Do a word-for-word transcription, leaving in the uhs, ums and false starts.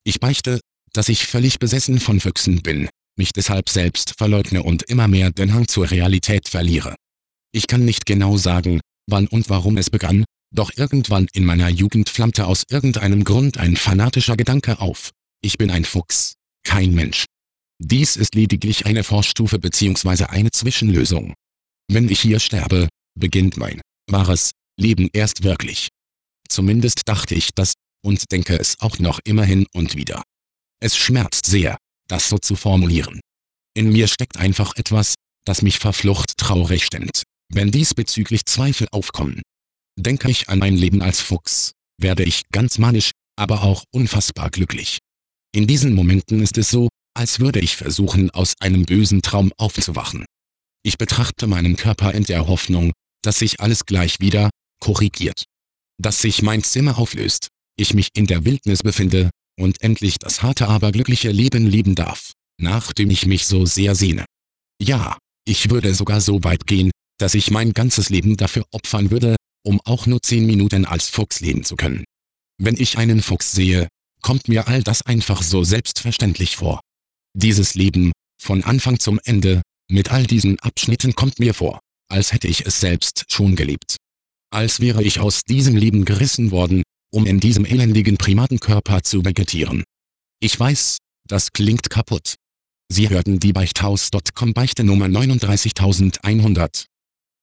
Ich beichte, dass ich völlig besessen von Füchsen bin, mich deshalb selbst verleugne und immer mehr den Hang zur Realität verliere. Ich kann nicht genau sagen, wann und warum es begann, doch irgendwann in meiner Jugend flammte aus irgendeinem Grund ein fanatischer Gedanke auf. Ich bin ein Fuchs, kein Mensch. Dies ist lediglich eine Vorstufe bzw. eine Zwischenlösung. Wenn ich hier sterbe, beginnt mein wahres Leben erst wirklich. Zumindest dachte ich das und denke es auch noch immer hin und wieder. Es schmerzt sehr, das so zu formulieren. In mir steckt einfach etwas, das mich verflucht traurig stimmt. Wenn diesbezüglich Zweifel aufkommen, denke ich an mein Leben als Fuchs, werde ich ganz manisch, aber auch unfassbar glücklich. In diesen Momenten ist es so, als würde ich versuchen, aus einem bösen Traum aufzuwachen. Ich betrachte meinen Körper in der Hoffnung, dass sich alles gleich wieder korrigiert. Dass sich mein Zimmer auflöst, ich mich in der Wildnis befinde und endlich das harte aber glückliche Leben leben darf, nach dem ich mich so sehr sehne. Ja, ich würde sogar so weit gehen, dass ich mein ganzes Leben dafür opfern würde, um auch nur zehn Minuten als Fuchs leben zu können. Wenn ich einen Fuchs sehe, kommt mir all das einfach so selbstverständlich vor. Dieses Leben, von Anfang zum Ende, mit all diesen Abschnitten kommt mir vor, als hätte ich es selbst schon gelebt. Als wäre ich aus diesem Leben gerissen worden, um in diesem elendigen Primatenkörper zu vegetieren. Ich weiß, das klingt kaputt. Sie hörten die Beichthaus Punkt com Beichte Nummer neununddreißigtausendeinhundert.